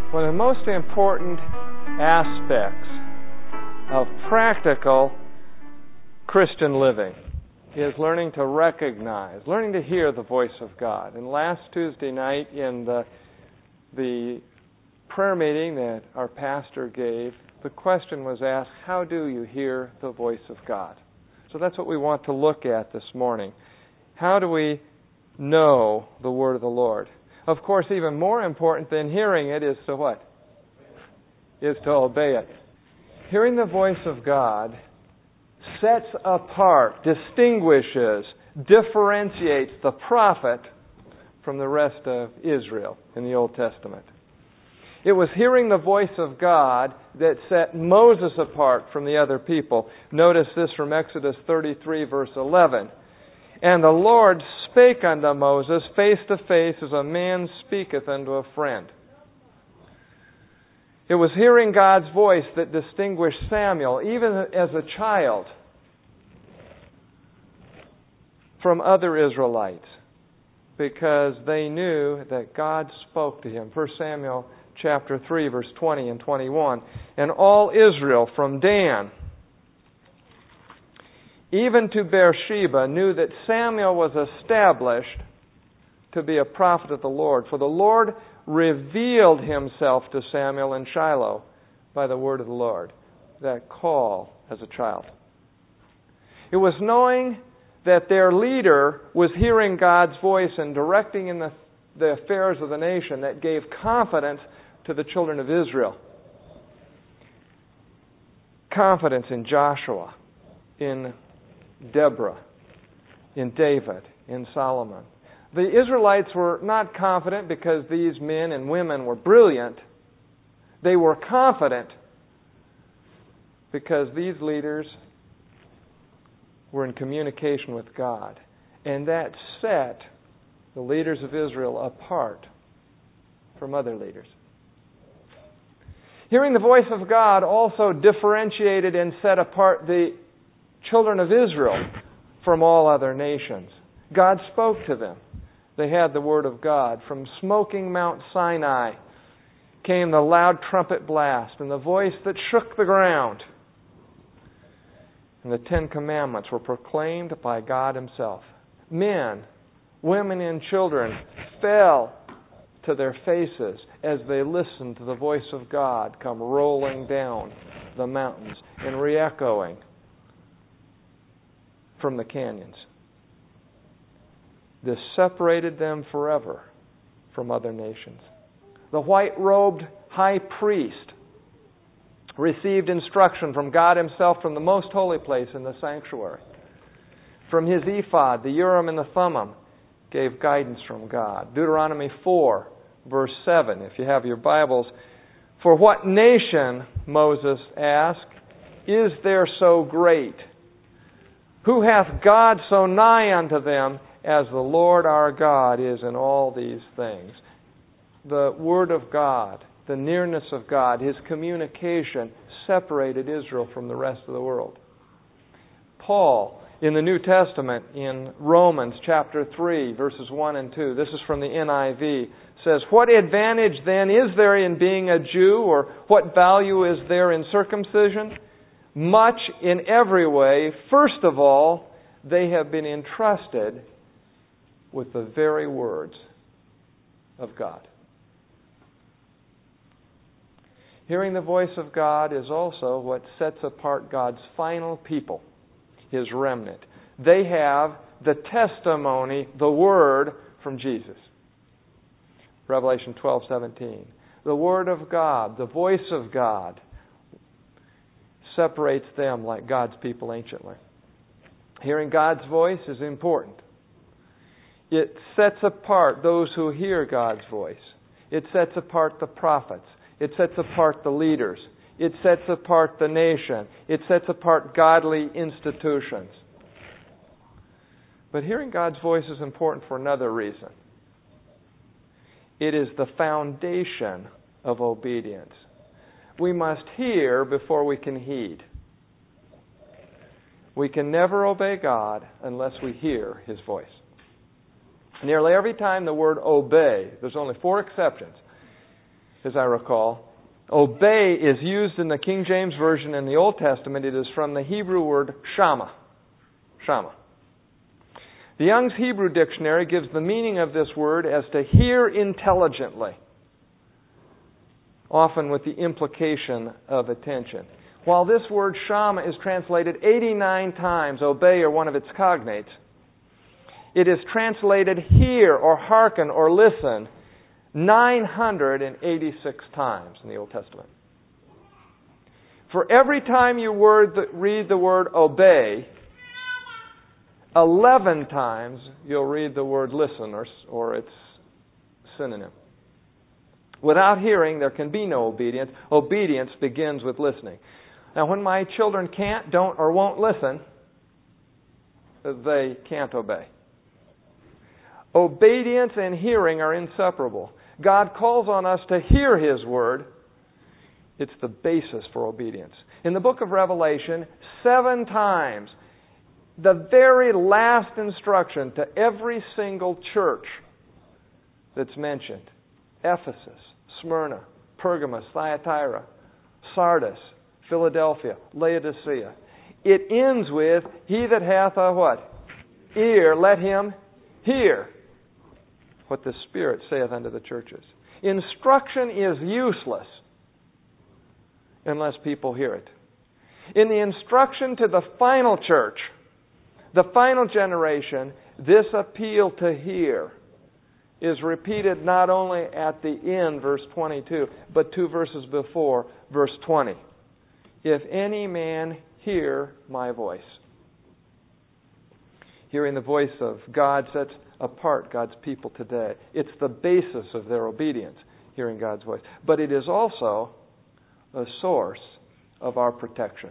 One of the most important aspects of practical Christian living is learning to recognize, learning to hear the voice of God. And last Tuesday night in the prayer meeting that our pastor gave, the question was asked, how do you hear the voice of God? So that's what we want to look at this morning. How do we know the word of the Lord? Of course, even more important than hearing it is to what? Is to obey it. Hearing the voice of God sets apart, distinguishes, differentiates the prophet from the rest of Israel in the Old Testament. It was hearing the voice of God that set Moses apart from the other people. Notice this from Exodus 33, verse 11. And the Lord spake unto Moses face to face as a man speaketh unto a friend. It was hearing God's voice that distinguished Samuel, even as a child, from other Israelites, because they knew that God spoke to him. 1 Samuel chapter 3, verse 20 and 21. And all Israel from Dan even to Beersheba knew that Samuel was established to be a prophet of the Lord. For the Lord revealed himself to Samuel in Shiloh by the word of the Lord. That call as a child. It was knowing that their leader was hearing God's voice and directing in the affairs of the nation that gave confidence to the children of Israel. Confidence in Joshua, in Deborah, in David, in Solomon. The Israelites were not confident because these men and women were brilliant. They were confident because these leaders were in communication with God. And that set the leaders of Israel apart from other leaders. Hearing the voice of God also differentiated and set apart the children of Israel from all other nations. God spoke to them. They had the Word of God. From smoking Mount Sinai came the loud trumpet blast and the voice that shook the ground. And the 10 Commandments were proclaimed by God Himself. Men, women, and children fell to their faces as they listened to the voice of God come rolling down the mountains and re-echoing from the canyons. This separated them forever from other nations. The white-robed high priest received instruction from God Himself from the most holy place in the sanctuary. From his ephod, the Urim and the Thummim gave guidance from God. Deuteronomy 4, verse 7, if you have your Bibles. For what nation, Moses asked, is there so great? Who hath God so nigh unto them as the Lord our God is in all these things? The Word of God, the nearness of God, His communication separated Israel from the rest of the world. Paul, in the New Testament, in Romans chapter 3, verses 1 and 2, this is from the NIV, says, what advantage then is there in being a Jew, or what value is there in circumcision? Much in every way. First of all, they have been entrusted with the very words of God. Hearing the voice of God is also what sets apart God's final people, His remnant. They have the testimony, the Word from Jesus. Revelation 12:17. The Word of God, the voice of God, separates them like God's people anciently. Hearing God's voice is important. It sets apart those who hear God's voice. It sets apart the prophets. It sets apart the leaders. It sets apart the nation. It sets apart godly institutions. But hearing God's voice is important for another reason. It is the foundation of obedience. We must hear before we can heed. We can never obey God unless we hear His voice. Nearly every time the word obey, there's only 4 exceptions. as I recall. Obey is used in the King James Version in the Old Testament. It is from the Hebrew word shama. Shama. The Young's Hebrew Dictionary gives the meaning of this word as to hear intelligently, often with the implication of attention. While this word shama is translated 89 times, obey or one of its cognates, it is translated hear or hearken or listen 986 times in the Old Testament. For every time you read the word obey, 11 times you'll read the word listen or its synonym. Without hearing, there can be no obedience. Obedience begins with listening. Now, when my children can't, don't, or won't listen, they can't obey. Obedience and hearing are inseparable. God calls on us to hear His Word. It's the basis for obedience. In the book of Revelation, 7 times, the very last instruction to every single church that's mentioned, Ephesus, Smyrna, Pergamos, Thyatira, Sardis, Philadelphia, Laodicea. It ends with, he that hath a what? Ear, let him hear what the Spirit saith unto the churches. Instruction is useless unless people hear it. In the instruction to the final church, the final generation, this appeal to hear is repeated not only at the end, verse 22, but 2 verses before, verse 20. If any man hear my voice. Hearing the voice of God sets apart God's people today. It's the basis of their obedience, hearing God's voice. But it is also a source of our protection.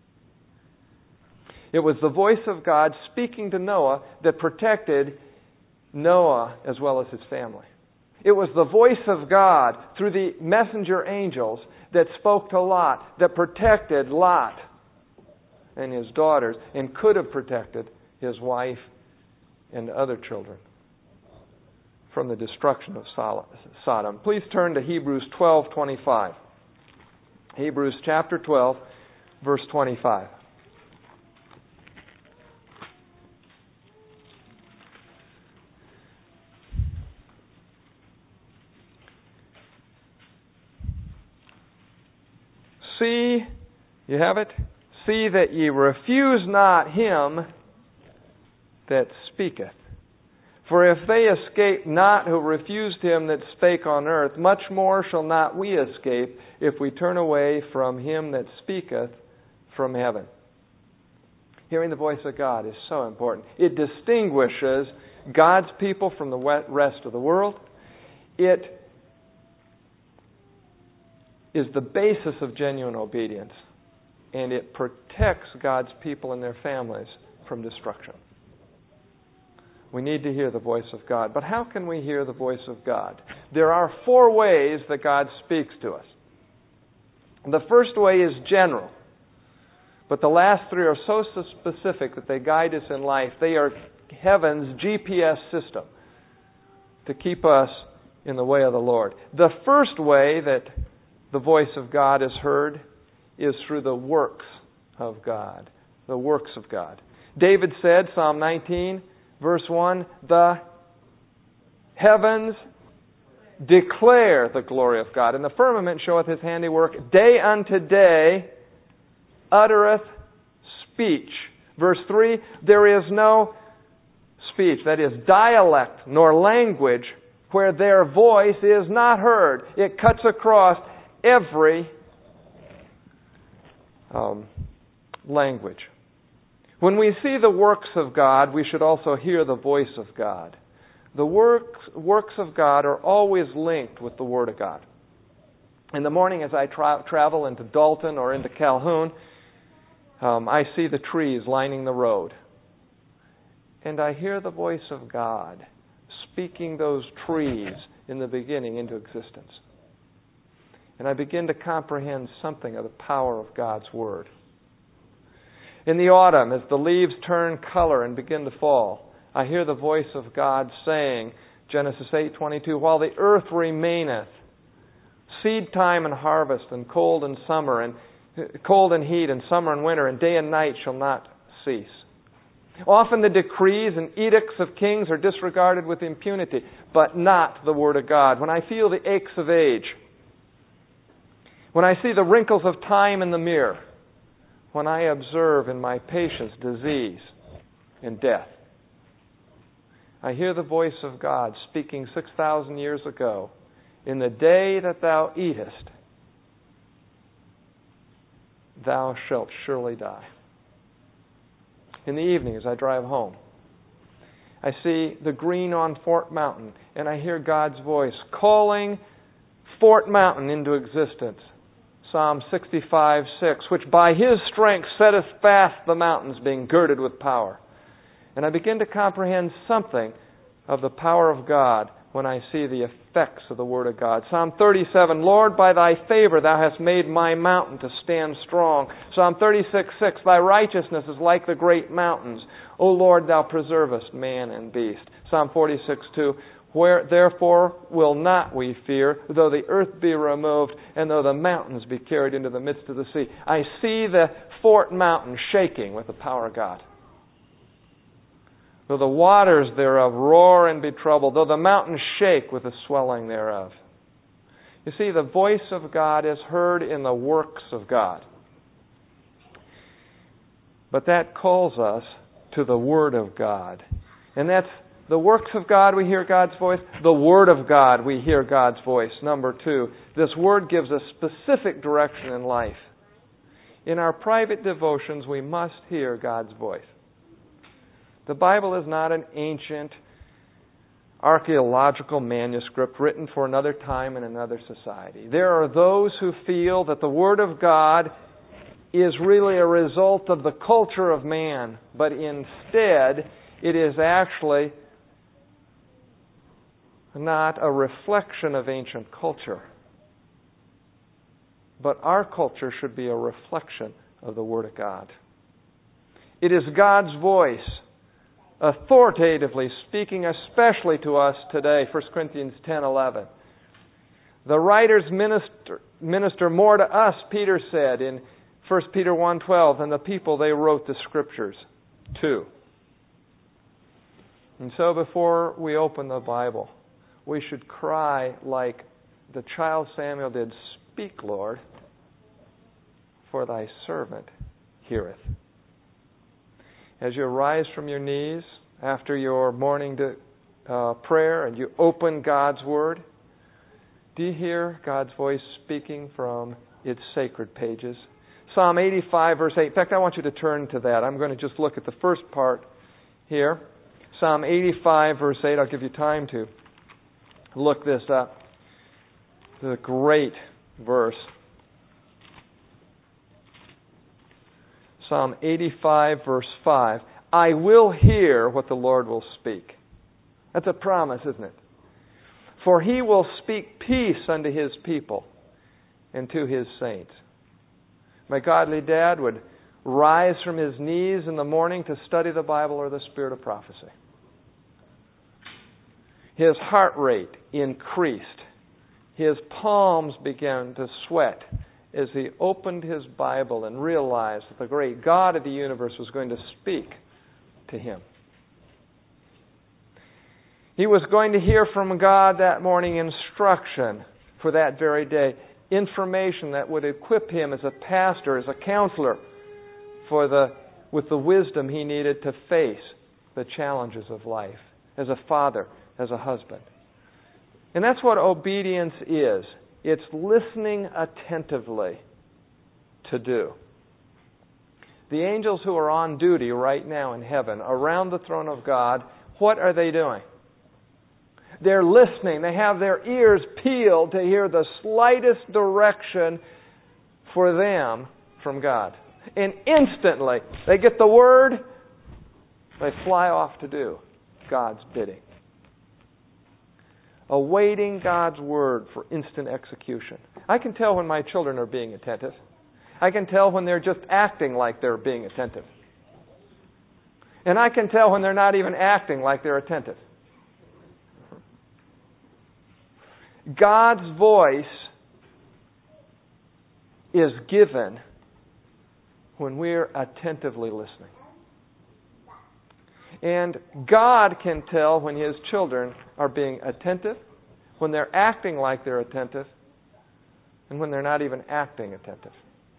It was the voice of God speaking to Noah that protected Noah as well as his family. It was the voice of God through the messenger angels that spoke to Lot, that protected Lot and his daughters, and could have protected his wife and other children from the destruction of Sodom. Please turn to Hebrews 12:25. Hebrews chapter 12, verse 25. See, you have it? See that ye refuse not him that speaketh. For if they escape not who refused him that spake on earth, much more shall not we escape if we turn away from him that speaketh from heaven. Hearing the voice of God is so important. It distinguishes God's people from the rest of the world. It is the basis of genuine obedience, and it protects God's people and their families from destruction. We need to hear the voice of God. But how can we hear the voice of God? There are 4 ways that God speaks to us. The first way is general, but the last 3 are so specific that they guide us in life. They are heaven's GPS system to keep us in the way of the Lord. The first way that the voice of God is heard is through the works of God. The works of God. David said, Psalm 19, verse 1, the heavens declare the glory of God, and the firmament showeth His handiwork. Day unto day uttereth speech. Verse 3, there is no speech, that is, dialect nor language, where their voice is not heard. It cuts across every language. When we see the works of God, we should also hear the voice of God. The works of God are always linked with the Word of God. In the morning as I travel into Dalton or into Calhoun, I see the trees lining the road. And I hear the voice of God speaking those trees in the beginning into existence. And I begin to comprehend something of the power of God's Word. In the autumn, as the leaves turn color and begin to fall, I hear the voice of God saying, Genesis 8:22, while the earth remaineth, seed time and harvest, and cold and summer, and cold and heat, and summer and winter, and day and night shall not cease. Often the decrees and edicts of kings are disregarded with impunity, but not the Word of God. When I feel the aches of age, when I see the wrinkles of time in the mirror, when I observe in my patients disease and death, I hear the voice of God speaking 6,000 years ago, "In the day that thou eatest, thou shalt surely die." In the evening, as I drive home, I see the green on Fort Mountain, and I hear God's voice calling Fort Mountain into existence. Psalm 65:6, which by His strength setteth fast the mountains, being girded with power. And I begin to comprehend something of the power of God when I see the effects of the Word of God. Psalm 37, "Lord, by Thy favor Thou hast made my mountain to stand strong." Psalm 36:6, "Thy righteousness is like the great mountains. O Lord, Thou preservest man and beast." Psalm 46:2, "Where therefore will not we fear, though the earth be removed, and though the mountains be carried into the midst of the sea." I see the Fort Mountain shaking with the power of God. "Though the waters thereof roar and be troubled, though the mountains shake with the swelling thereof." You see, the voice of God is heard in the works of God. But that calls us to the Word of God. And that's the works of God, we hear God's voice. The Word of God, we hear God's voice. Number 2, this Word gives us specific direction in life. In our private devotions, we must hear God's voice. The Bible is not an ancient archaeological manuscript written for another time and another society. There are those who feel that the Word of God is really a result of the culture of man, but instead it is actually not a reflection of ancient culture. But our culture should be a reflection of the Word of God. It is God's voice authoritatively speaking especially to us today, 1 Corinthians 10:11. The writers minister more to us, Peter said in 1 Peter 1:12, than the people they wrote the Scriptures to. And so before we open the Bible, we should cry like the child Samuel did, "Speak, Lord, for thy servant heareth." As you rise from your knees after your morning prayer and you open God's Word, do you hear God's voice speaking from its sacred pages? Psalm 85, verse 8. In fact, I want you to turn to that. I'm going to just look at the first part here. Psalm 85, verse 8. I'll give you time to look this up. It's a great verse. Psalm 85, verse 5. "I will hear what the Lord will speak." That's a promise, isn't it? "For He will speak peace unto His people and to His saints." My godly dad would rise from his knees in the morning to study the Bible or the spirit of prophecy. His heart rate increased. His palms began to sweat as he opened his Bible and realized that the great God of the universe was going to speak to him. He was going to hear from God that morning instruction for that very day, information that would equip him as a pastor, as a counselor, with the wisdom he needed to face the challenges of life, as a father, as a husband. And that's what obedience is. It's listening attentively to do. The angels who are on duty right now in heaven, around the throne of God, what are they doing? They're listening. They have their ears peeled to hear the slightest direction for them from God. And instantly, they get the word, they fly off to do God's bidding. Awaiting God's word for instant execution. I can tell when my children are being attentive. I can tell when they're just acting like they're being attentive. And I can tell when they're not even acting like they're attentive. God's voice is given when we're attentively listening. And God can tell when His children are being attentive, when they're acting like they're attentive, and when they're not even acting attentive.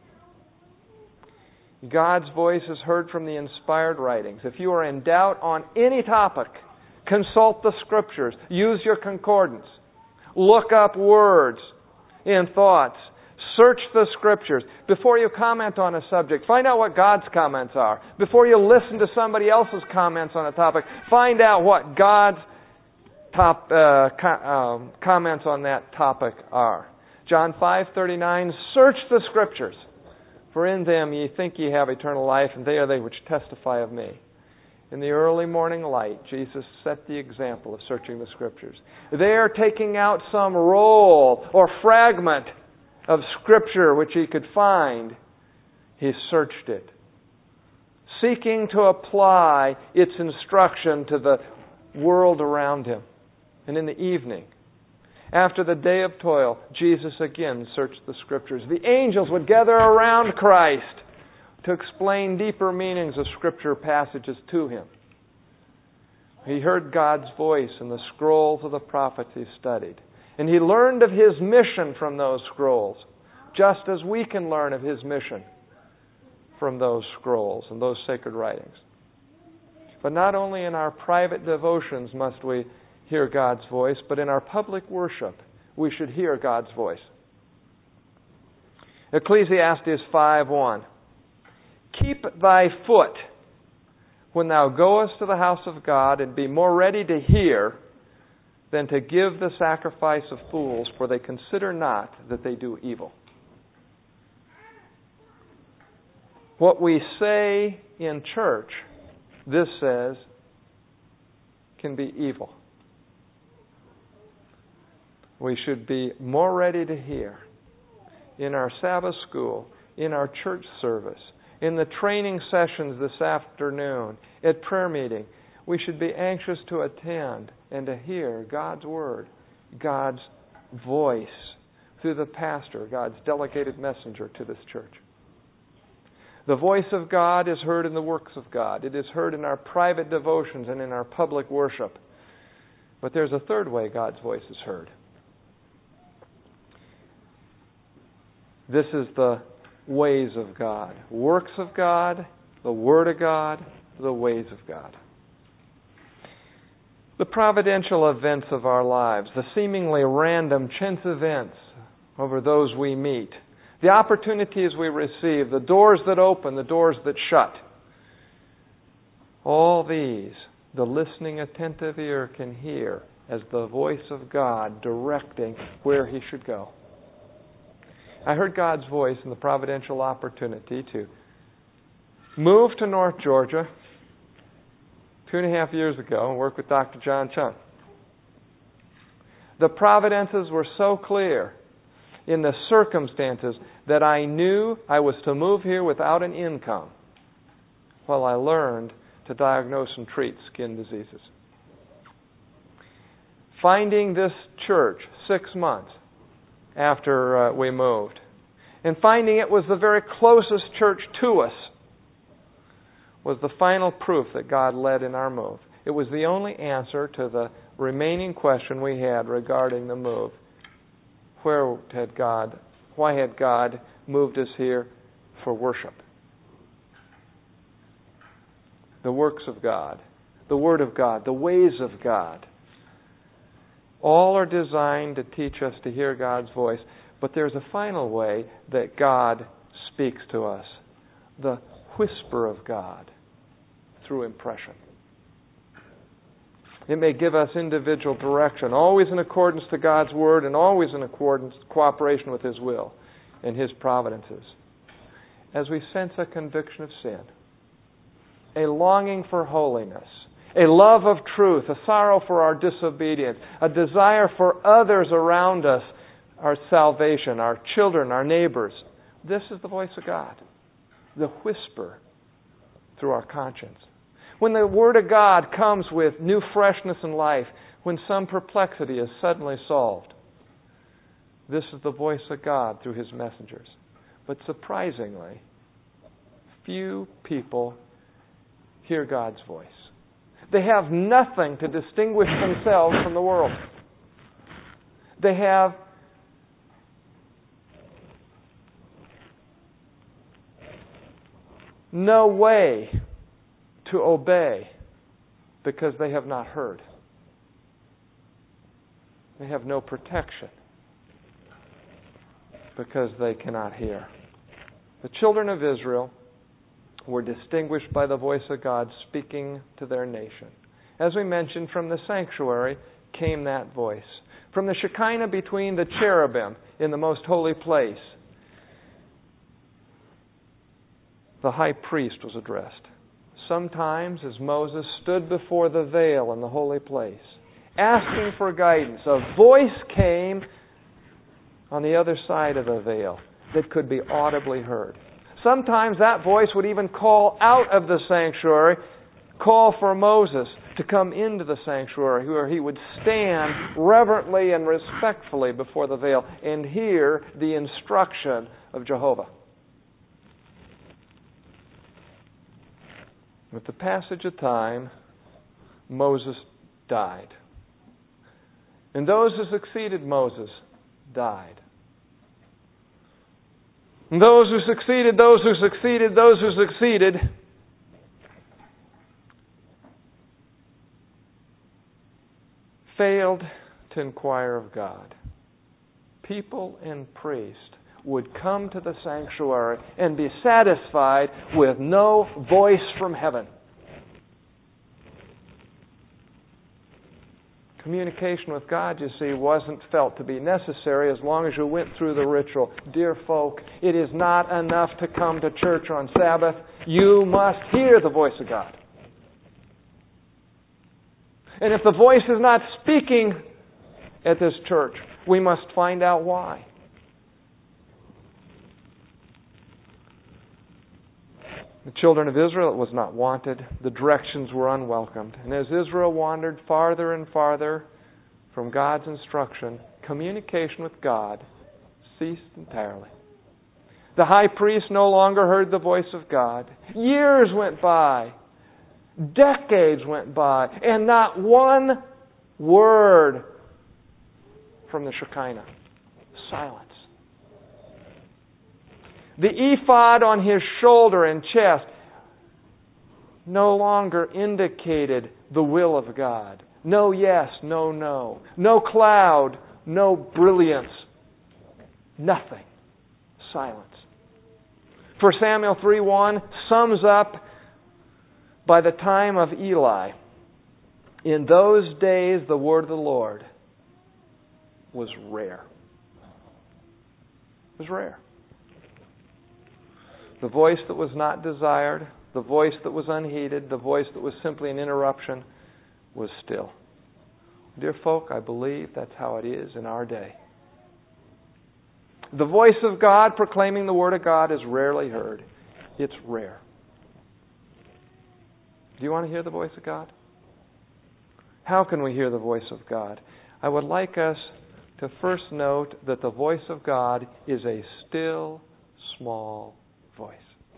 God's voice is heard from the inspired writings. If you are in doubt on any topic, consult the Scriptures. Use your concordance. Look up words and thoughts. Search the Scriptures. Before you comment on a subject, find out what God's comments are. Before you listen to somebody else's comments on a topic, find out what God's comments on that topic are. John 5:39, search the Scriptures, for in them ye think ye have eternal life, and they are they which testify of me. In the early morning light, Jesus set the example of searching the Scriptures. There, taking out some roll or fragment of Scripture which he could find, he searched it, seeking to apply its instruction to the world around him. And in the evening, after the day of toil, Jesus again searched the Scriptures. The angels would gather around Christ to explain deeper meanings of Scripture passages to him. He heard God's voice in the scrolls of the prophets he studied. And he learned of His mission from those scrolls, just as we can learn of His mission from those scrolls and those sacred writings. But not only in our private devotions must we hear God's voice, but in our public worship we should hear God's voice. Ecclesiastes 5:1. Keep thy foot when thou goest to the house of God, and be more ready to hear than to give the sacrifice of fools, for they consider not that they do evil. What we say in church, this says, can be evil. We should be more ready to hear in our Sabbath school, in our church service, in the training sessions this afternoon, at prayer meeting. We should be anxious to attend and to hear God's Word, God's voice through the pastor, God's delegated messenger to this church. The voice of God is heard in the works of God. It is heard in our private devotions and in our public worship. But there's a third way God's voice is heard. This is the ways of God. Works of God, the Word of God, the ways of God. The providential events of our lives, the seemingly random chance events over those we meet, the opportunities we receive, the doors that open, the doors that shut. All these, the listening, attentive ear can hear as the voice of God directing where he should go. I heard God's voice in the providential opportunity to move to North Georgia 2.5 years ago and work with Dr. John Chung. The providences were so clear in the circumstances that I knew I was to move here without an income while I learned to diagnose and treat skin diseases. Finding this church 6 months after we moved, and finding it was the very closest church to us, was the final proof that God led in our move. It was the only answer to the remaining question we had regarding the move. Why had God moved us here for worship? The works of God, the Word of God, the ways of God, all are designed to teach us to hear God's voice. But there's a final way that God speaks to us. The whisper of God through impression. It may give us individual direction, always in accordance to God's Word and always in cooperation with His will and His providences. As we sense a conviction of sin, a longing for holiness, a love of truth, a sorrow for our disobedience, a desire for others around us, our salvation, our children, our neighbors. This is the voice of God, the whisper through our conscience. When the Word of God comes with new freshness and life, when some perplexity is suddenly solved, this is the voice of God through His messengers. But surprisingly, few people hear God's voice. They have nothing to distinguish themselves from the world. They have no way to obey because they have not heard. They have no protection because they cannot hear. The children of Israel were distinguished by the voice of God speaking to their nation. As we mentioned, from the sanctuary came that voice. From the Shekinah between the cherubim in the most holy place, the high priest was addressed. Sometimes, as Moses stood before the veil in the holy place, asking for guidance, a voice came on the other side of the veil that could be audibly heard. Sometimes that voice would even call out of the sanctuary, call for Moses to come into the sanctuary, where he would stand reverently and respectfully before the veil and hear the instruction of Jehovah. With the passage of time, Moses died. And those who succeeded Moses died. And those who succeeded failed to inquire of God. People and priests would come to the sanctuary and be satisfied with no voice from heaven. Communication with God, you see, wasn't felt to be necessary as long as you went through the ritual. Dear folk, it is not enough to come to church on Sabbath. You must hear the voice of God. And if the voice is not speaking at this church, we must find out why. The children of Israel, it was not wanted. The directions were unwelcomed. And as Israel wandered farther and farther from God's instruction, communication with God ceased entirely. The high priest no longer heard the voice of God. Years went by. Decades went by. And not one word from the Shekinah. Silence. The ephod on his shoulder and chest no longer indicated the will of God. No yes, no no. No cloud, no brilliance. Nothing. Silence. 1 Samuel 3:1 sums up by the time of Eli. In those days the word of the Lord was rare. It was rare. The voice that was not desired, the voice that was unheeded, the voice that was simply an interruption was still. Dear folk, I believe that's how it is in our day. The voice of God proclaiming the Word of God is rarely heard. It's rare. Do you want to hear the voice of God? How can we hear the voice of God? I would like us to first note that the voice of God is a still, small voice.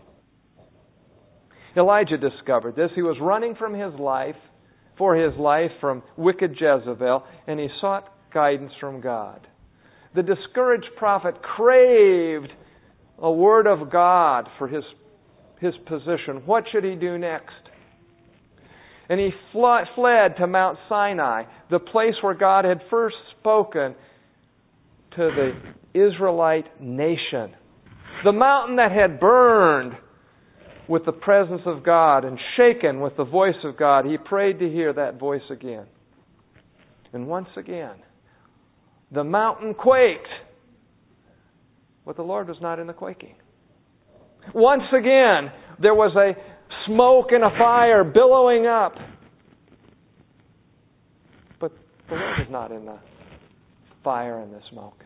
Elijah discovered this. He was running from his life from wicked Jezebel, and he sought guidance from God. The discouraged prophet craved a word of God for his position. What should he do next? And he fled to Mount Sinai, the place where God had first spoken to the Israelite nation. The mountain that had burned with the presence of God and shaken with the voice of God. He prayed to hear that voice again. And once again, the mountain quaked. But the Lord was not in the quaking. Once again, there was a smoke and a fire billowing up. But the Lord was not in the fire and the smoke.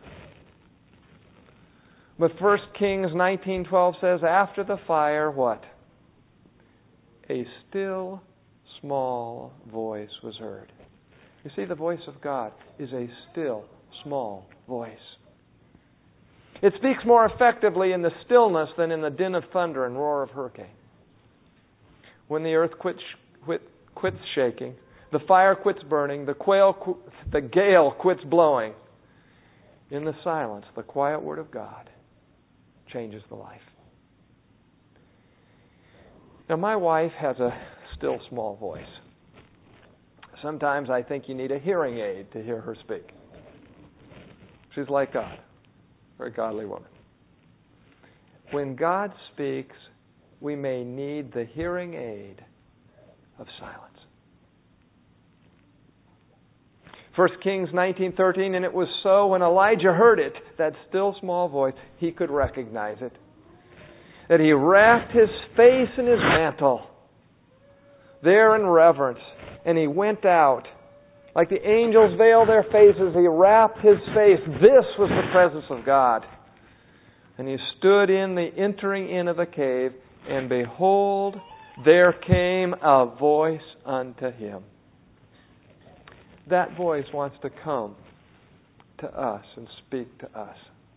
But 1 Kings 19:12 says, after the fire, what? A still, small voice was heard. You see, the voice of God is a still, small voice. It speaks more effectively in the stillness than in the din of thunder and roar of hurricane. When the earth quits shaking, the fire quits burning, the gale quits blowing, in the silence, the quiet Word of God changes the life. Now, my wife has a still small voice. Sometimes I think you need a hearing aid to hear her speak. She's like God, a very godly woman. When God speaks, we may need the hearing aid of silence. 1 Kings 19:13, and it was so when Elijah heard it, that still small voice, he could recognize it, that he wrapped his face in his mantle there in reverence, and he went out. Like the angels veil their faces, he wrapped his face. This was the presence of God. And he stood in the entering in of the cave, and behold, there came a voice unto him. That voice wants to come to us and speak to us.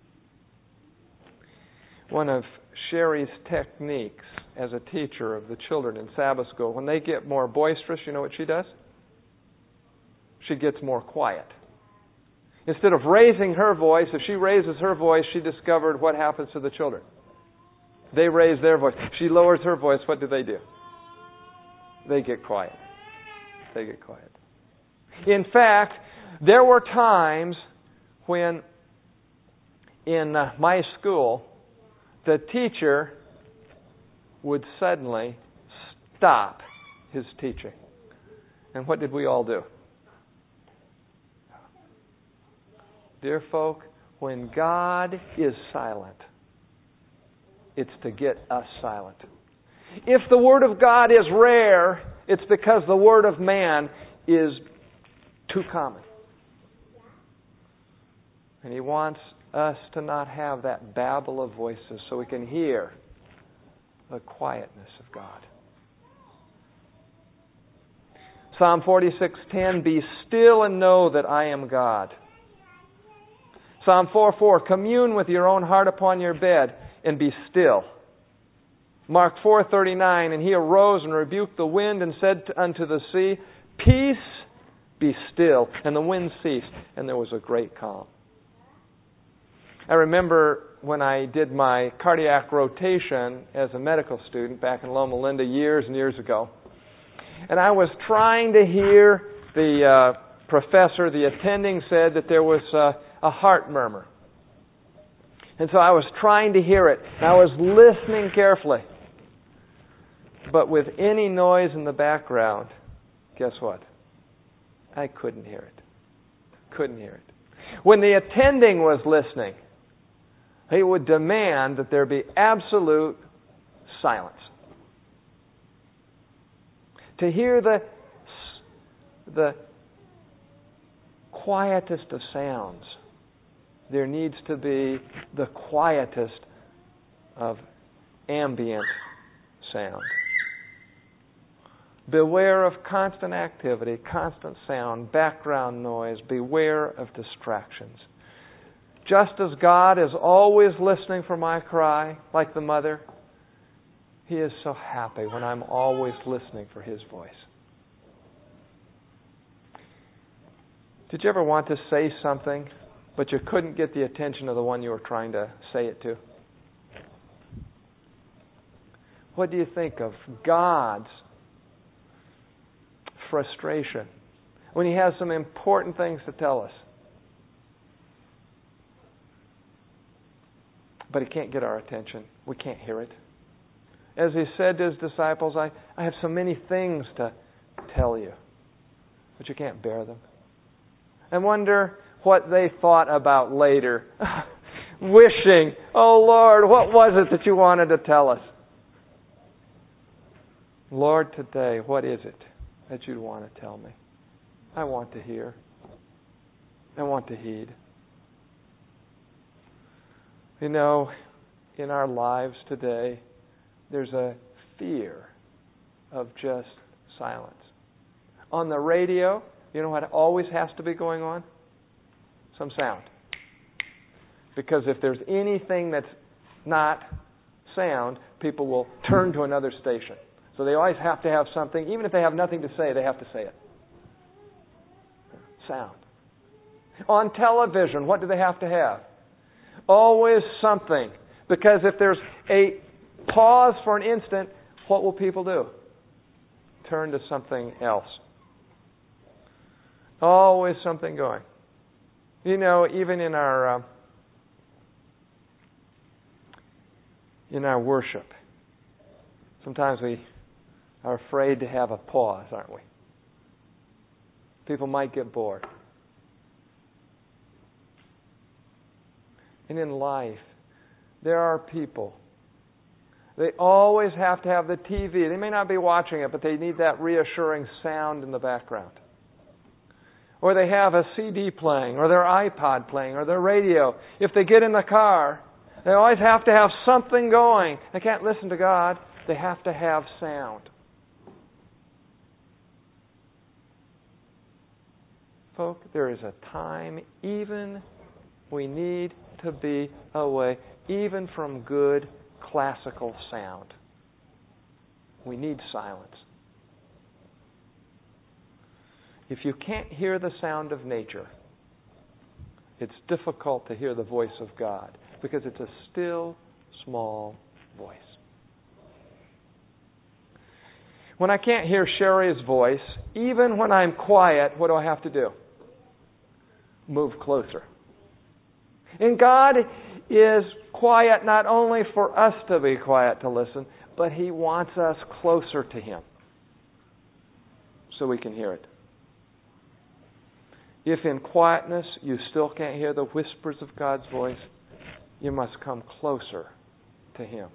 One of Sherry's techniques as a teacher of the children in Sabbath school, when they get more boisterous, you know what she does? She gets more quiet. Instead of raising her voice, if she raises her voice, she discovered what happens to the children. They raise their voice. She lowers her voice. What do? They get quiet. They get quiet. In fact, there were times when in my school, the teacher would suddenly stop his teaching. And what did we all do? Dear folk, when God is silent, it's to get us silent. If the Word of God is rare, it's because the Word of man is too common. And He wants us to not have that babble of voices so we can hear the quietness of God. Psalm 46:10, be still and know that I am God. Psalm 4:4, commune with your own heart upon your bed and be still. Mark 4:39, and he arose and rebuked the wind and said unto the sea, peace, be still. And the wind ceased, and there was a great calm. I remember when I did my cardiac rotation as a medical student back in Loma Linda years and years ago. And I was trying to hear the professor, the attending said that there was a heart murmur. And so I was trying to hear it. And I was listening carefully. But with any noise in the background, guess what? I couldn't hear it. Couldn't hear it. When the attending was listening, he would demand that there be absolute silence. To hear the quietest of sounds, there needs to be the quietest of ambient sound. Beware of constant activity, constant sound, background noise. Beware of distractions. Just as God is always listening for my cry, like the mother, He is so happy when I'm always listening for His voice. Did you ever want to say something, but you couldn't get the attention of the one you were trying to say it to? What do you think of God's frustration when He has some important things to tell us, but He can't get our attention? We can't hear it. As He said to His disciples, I have so many things to tell you, but you can't bear them. I wonder what they thought about later, wishing, oh Lord, what was it that you wanted to tell us? Lord, today, what is it that you'd want to tell me? I want to hear. I want to heed. You know, in our lives today, there's a fear of just silence. On the radio, you know what always has to be going on? Some sound. Because if there's anything that's not sound, people will turn to another station. So they always have to have something. Even if they have nothing to say, they have to say it. Sound. On television, what do they have to have? Always something. Because if there's a pause for an instant, what will people do? Turn to something else. Always something going. You know, even in our worship, sometimes we are afraid to have a pause, aren't we? People might get bored. And in life, there are people, they always have to have the TV. They may not be watching it, but they need that reassuring sound in the background. Or they have a CD playing, or their iPod playing, or their radio. If they get in the car, they always have to have something going. They can't listen to God. They have to have sound. Folk, there is a time even we need to be away, even from good classical sound. We need silence. If you can't hear the sound of nature, it's difficult to hear the voice of God because it's a still, small voice. When I can't hear Sherry's voice, even when I'm quiet, what do I have to do? Move closer. And God is quiet not only for us to be quiet to listen, but He wants us closer to Him so we can hear it. If in quietness you still can't hear the whispers of God's voice, you must come closer to Him.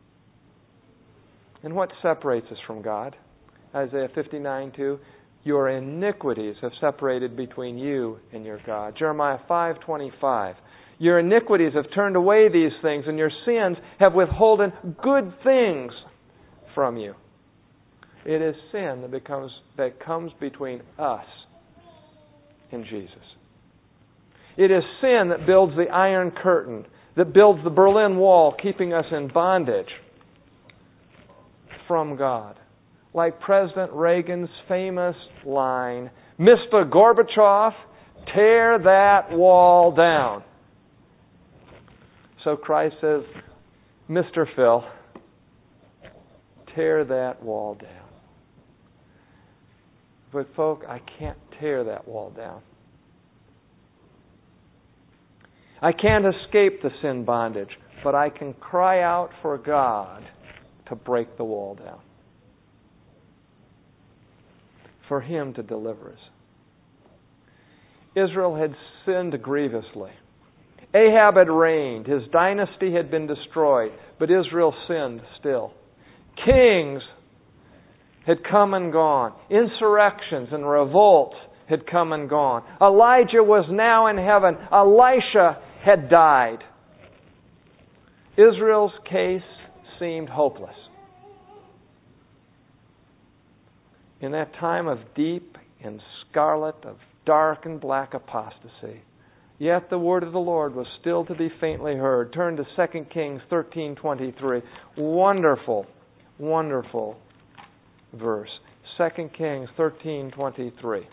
And what separates us from God? Isaiah 59:2, your iniquities have separated between you and your God. Jeremiah 5:25, your iniquities have turned away these things, and your sins have withholden good things from you. It is sin that comes between us and Jesus. It is sin that builds the Iron Curtain, that builds the Berlin Wall, keeping us in bondage from God. Like President Reagan's famous line, Mr. Gorbachev, tear that wall down. So Christ says, Mr. Phil, tear that wall down. But folk, I can't tear that wall down. I can't escape the sin bondage, but I can cry out for God to break the wall down. For Him to deliver us. Israel had sinned grievously. Ahab had reigned. His dynasty had been destroyed, but Israel sinned still. Kings had come and gone. Insurrections and revolts had come and gone. Elijah was now in heaven. Elisha had died. Israel's case seemed hopeless. In that time of deep and scarlet, of dark and black apostasy, yet the word of the Lord was still to be faintly heard. Turn to 2 Kings 13:23. Wonderful, wonderful verse. 2 Kings 13:23.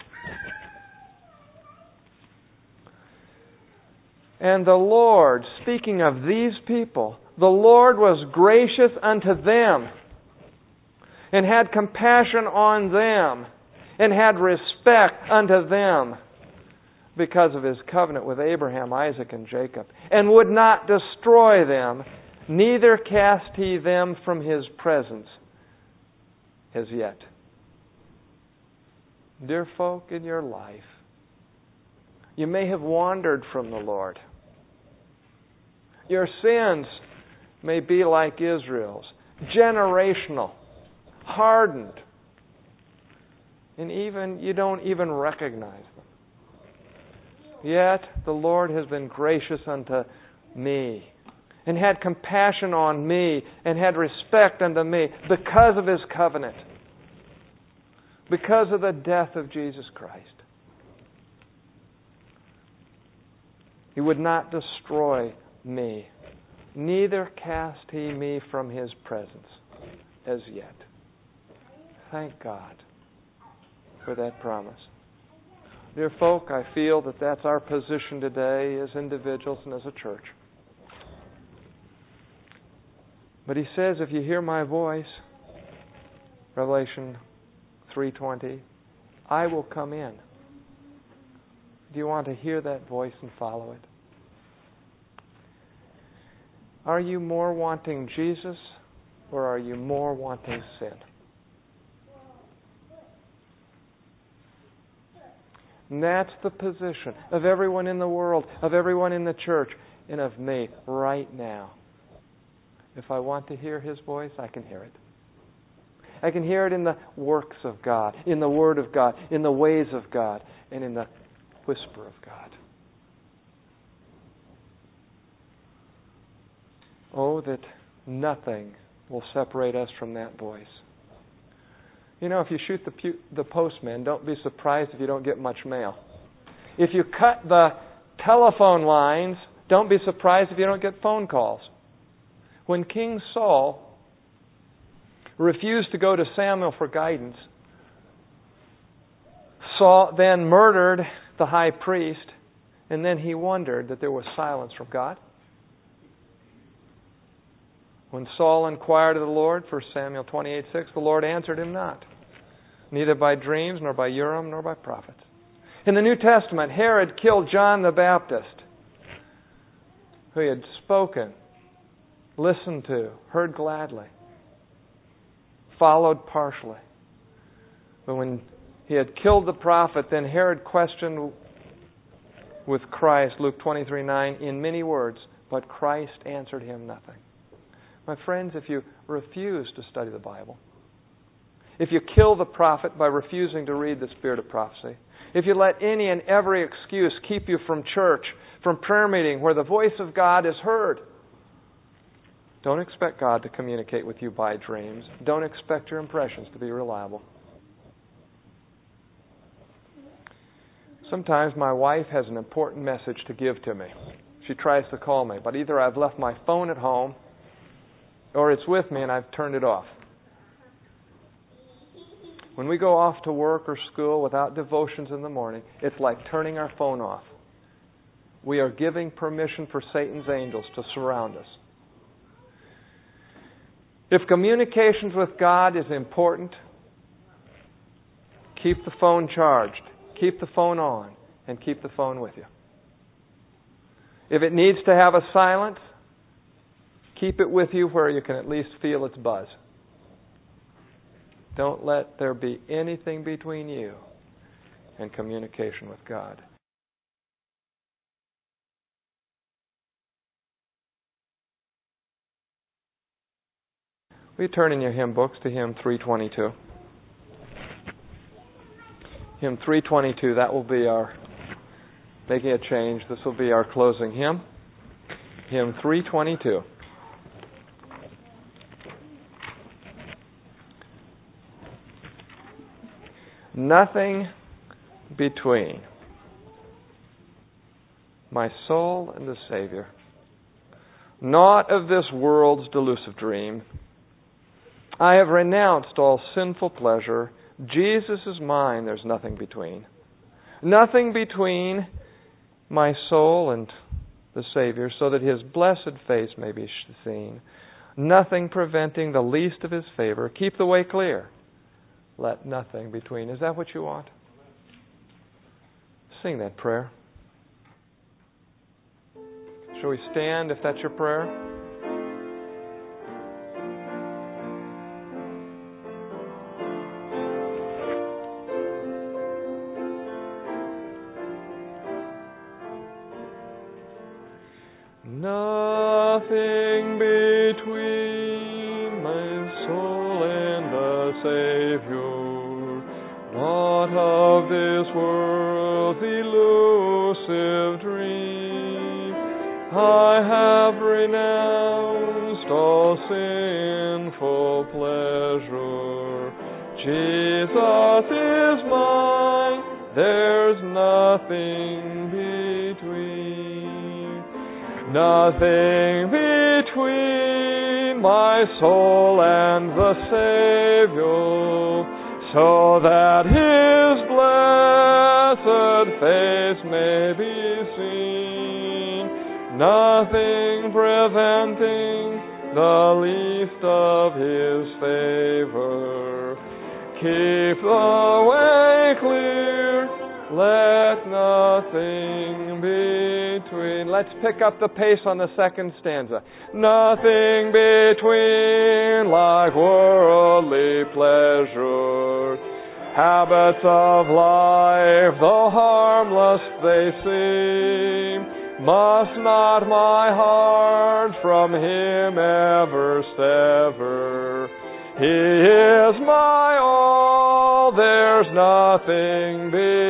And the Lord, speaking of these people, the Lord was gracious unto them, and had compassion on them, and had respect unto them, because of His covenant with Abraham, Isaac, and Jacob, and would not destroy them, neither cast He them from His presence as yet. Dear folk, in your life, you may have wandered from the Lord. Your sins may be like Israel's, generational, hardened, and even you don't even recognize them. Yet the Lord has been gracious unto me, and had compassion on me, and had respect unto me, because of His covenant, because of the death of Jesus Christ. He would not destroy me. Neither cast He me from His presence as yet. Thank God for that promise. Dear folk, I feel that that's our position today as individuals and as a church. But He says, if you hear my voice, Revelation 3:20, I will come in. Do you want to hear that voice and follow it? Are you more wanting Jesus or are you more wanting sin? And that's the position of everyone in the world, of everyone in the church, and of me right now. If I want to hear His voice, I can hear it. I can hear it in the works of God, in the Word of God, in the ways of God, and in the whisper of God. Oh, that nothing will separate us from that voice. You know, if you shoot the postman, don't be surprised if you don't get much mail. If you cut the telephone lines, don't be surprised if you don't get phone calls. When King Saul refused to go to Samuel for guidance, Saul then murdered the high priest, and then he wondered that there was silence from God. When Saul inquired of the Lord, 1 Samuel 28:6, the Lord answered him not, neither by dreams, nor by Urim, nor by prophets. In the New Testament, Herod killed John the Baptist, who he had spoken, listened to, heard gladly, followed partially. But when he had killed the prophet, then Herod questioned with Christ, Luke 23:9, in many words, but Christ answered him nothing. My friends, if you refuse to study the Bible, if you kill the prophet by refusing to read the Spirit of prophecy, if you let any and every excuse keep you from church, from prayer meeting where the voice of God is heard, don't expect God to communicate with you by dreams. Don't expect your impressions to be reliable. Sometimes my wife has an important message to give to me. She tries to call me, but either I've left my phone at home or it's with me and I've turned it off. When we go off to work or school without devotions in the morning, it's like turning our phone off. We are giving permission for Satan's angels to surround us. If communications with God is important, keep the phone charged, keep the phone on, and keep the phone with you. If it needs to have a silence, keep it with you where you can at least feel its buzz. Don't let there be anything between you and communication with God. We turn in your hymn books to hymn 322. Hymn 322, that will be our, making a change, this will be our closing hymn. Hymn 322. Nothing between my soul and the Savior. Naught of this world's delusive dream. I have renounced all sinful pleasure. Jesus is mine, there's nothing between. Nothing between my soul and the Savior, so that His blessed face may be seen. Nothing preventing the least of His favor. Keep the way clear. Let nothing between. Is that what you want? Sing that prayer. Shall we stand if that's your prayer? Nothing between my soul and the Savior. Not of this world's elusive dream. I have renounced all sinful pleasure. Jesus is mine. There's nothing between. nothing between my soul and the Savior, so that His blessed face may be seen, nothing preventing the least of His favor. Keep the way clear, let nothing between. Let's pick up the pace on the second stanza. Nothing between like worldly pleasure. Habits of life, though harmless they seem, must not my heart from Him ever sever. He is my all, there's nothing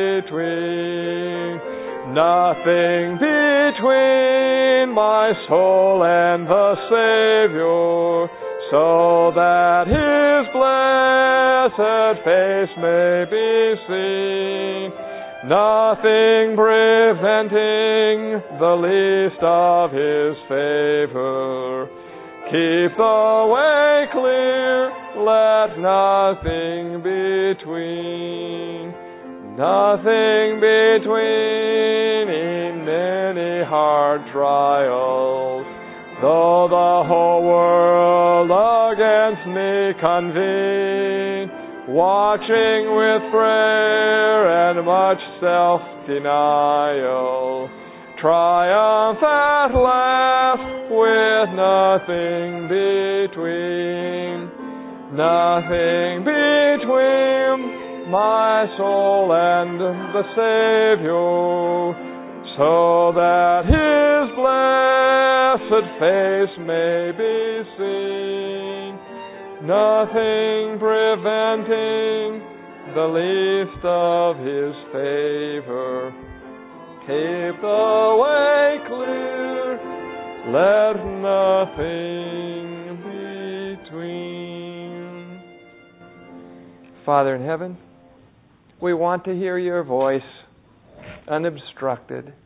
between, nothing between my soul and the Savior, so that His blessed face may be seen, nothing preventing the least of His favor. Keep the way clear, let nothing between, nothing between in many hard trials. Though the whole world against me convene, watching with prayer and much self-denial, triumph at last with nothing between, nothing between my soul and the Savior, so that His blessed face may be seen, nothing preventing the least of His favor. Keep the way clear, let nothing between. Father in heaven, we want to hear Your voice unobstructed.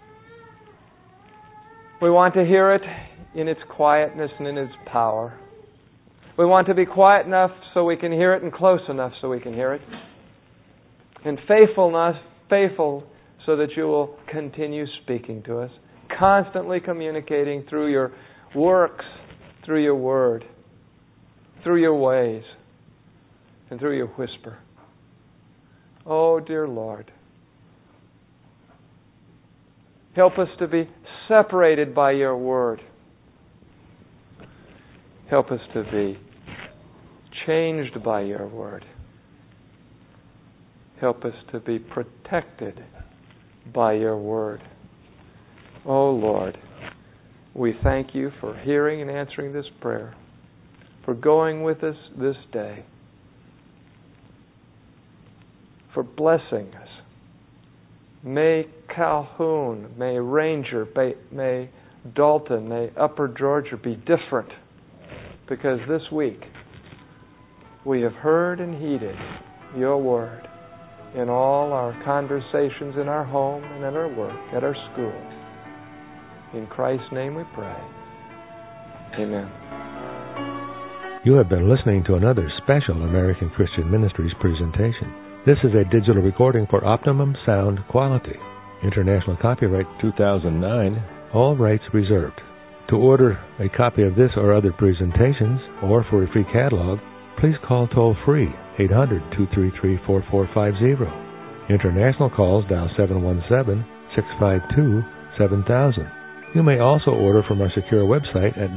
We want to hear it in its quietness and in its power. We want to be quiet enough so we can hear it and close enough so we can hear it. And faithful so that You will continue speaking to us, constantly communicating through Your works, through Your word, through Your ways, and through Your whisper. Oh, dear Lord, help us to be separated by Your word. Help us to be changed by Your word. Help us to be protected by Your word. Oh Lord, we thank You for hearing and answering this prayer, for going with us this day, for blessing us. May Calhoun, may Ranger, may Dalton, may Upper Georgia be different, because this week we have heard and heeded Your word in all our conversations in our home and at our work, at our school. In Christ's name we pray. Amen. You have been listening to another special American Christian Ministries presentation. This is a digital recording for optimum sound quality. International copyright 2009, all rights reserved. To order a copy of this or other presentations, or for a free catalog, please call toll-free 800-233-4450. International calls dial 717-652-7000. You may also order from our secure website at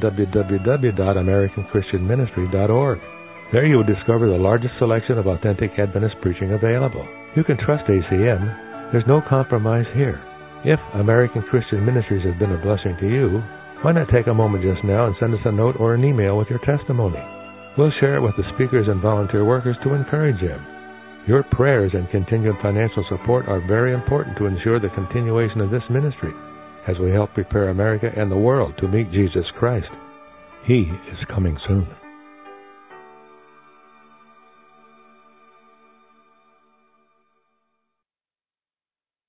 www.americanchristianministry.org. There you will discover the largest selection of authentic Adventist preaching available. You can trust ACM. There's no compromise here. If American Christian Ministries has been a blessing to you, why not take a moment just now and send us a note or an email with your testimony? We'll share it with the speakers and volunteer workers to encourage them. Your prayers and continued financial support are very important to ensure the continuation of this ministry as we help prepare America and the world to meet Jesus Christ. He is coming soon.